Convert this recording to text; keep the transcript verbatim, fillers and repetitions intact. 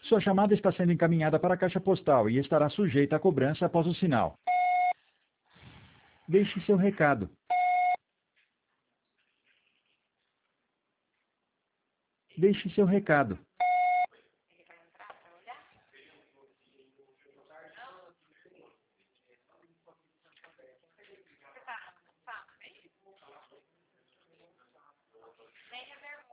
Sua chamada está sendo encaminhada para a caixa postal e estará sujeita a cobrança após o sinal. Deixe seu recado. Deixe seu recado.